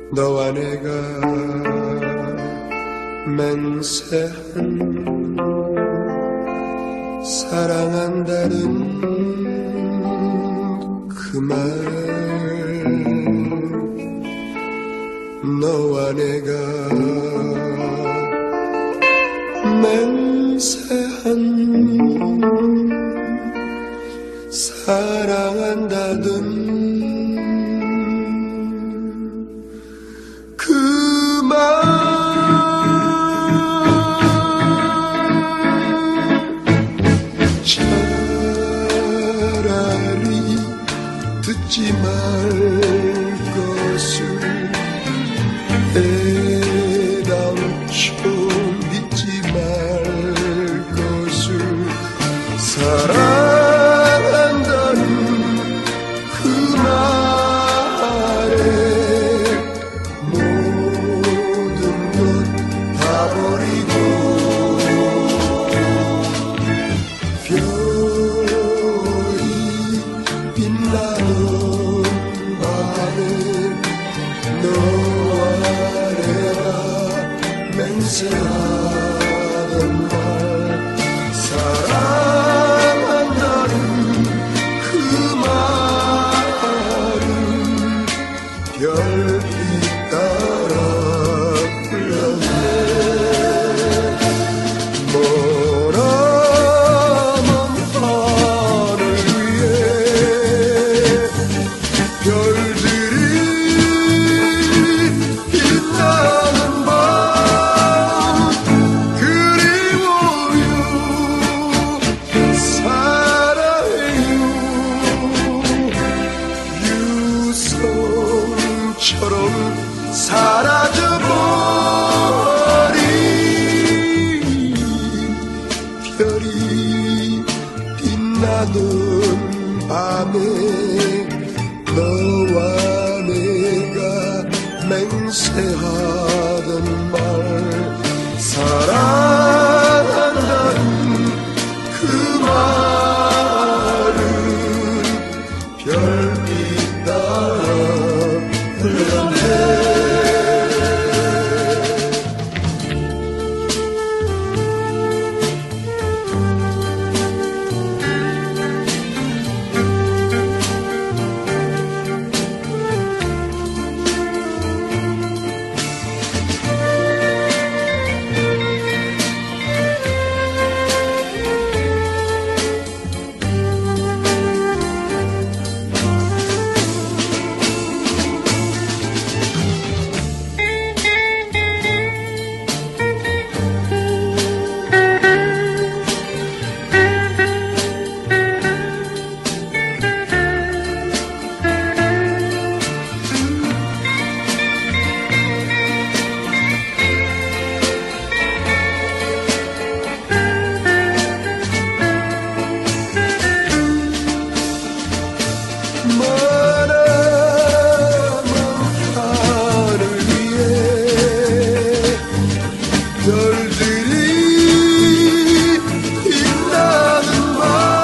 너와 내가 맹세한 사랑한다는 그 말, 너와 내가 맹세한 사랑한다던 그 말, 차라리 듣지 말 것을 애당초 믿지 말 것을 사랑한다는 그 말에 모든 것 다 버리고 별이 빛나는 밤에 너와 내가 맹세하던 말, 사랑한다는 그 말은 별빛 따라 흘렀네. 머나먼 하늘 위에 별들이 빛나는 밤, 그리워요, 사랑해요. 유성처럼 사라져버린 별이 빛나던 밤에 너와 내가 맹세하던 말, 사랑한다는 그 말은 별빛 따라 흘렀네. 머나먼 하늘 위에 별들이 빛나는 밤,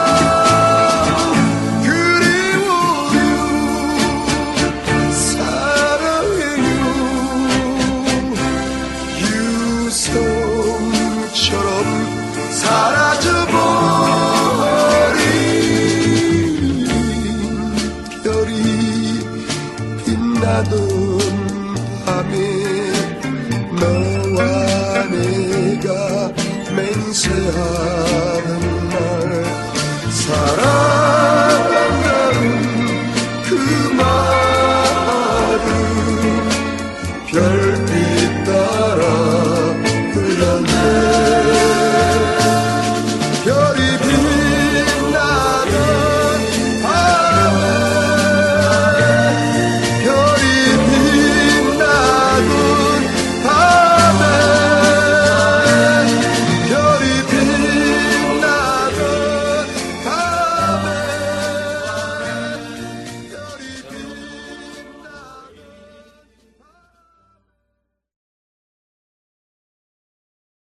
그리워요, 사랑해요. 유성처럼 사라져버린 별이 빛나던 밤에 너와 내가 맹세하는 말, 사랑